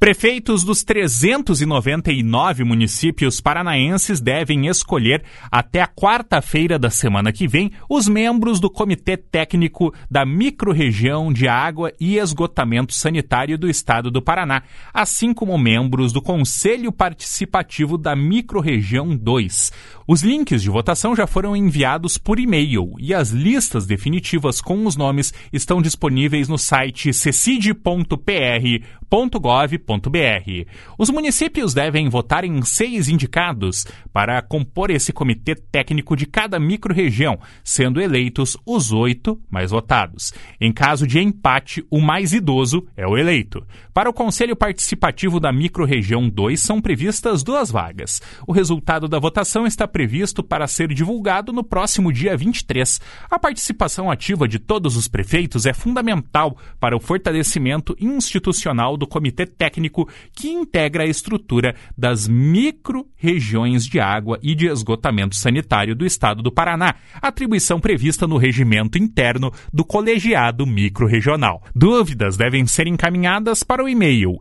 Prefeitos dos 399 municípios paranaenses devem escolher até a quarta-feira da semana que vem os membros do Comitê Técnico da Microrregião de Água e Esgotamento Sanitário do Estado do Paraná, assim como membros do Conselho Participativo da Microrregião 2. Os links de votação já foram enviados por e-mail e as listas definitivas com os nomes estão disponíveis no site cecid.pr.gov.br. Os municípios devem votar em 6 indicados para compor esse comitê técnico de cada microrregião, sendo eleitos os 8 mais votados. Em caso de empate, o mais idoso é o eleito. Para o Conselho Participativo da Microrregião 2 são previstas 2 vagas. O resultado da votação está previsto para ser divulgado no próximo dia 23. A participação ativa de todos os prefeitos é fundamental para o fortalecimento institucional do Comitê Técnico que integra a estrutura das micro-regiões de água e de esgotamento sanitário do Estado do Paraná, atribuição prevista no regimento interno do colegiado microrregional. Dúvidas devem ser encaminhadas para o e-mail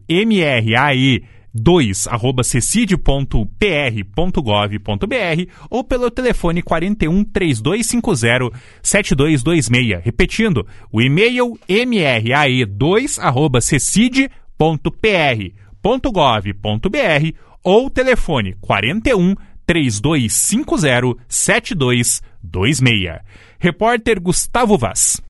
mrae2@cecid.pr.gov.br ou pelo telefone 41 3250 7226. Repetindo, o e-mail mrae2@cecid.pr.gov.br ou telefone 41 3250 7226. Repórter Gustavo Vaz.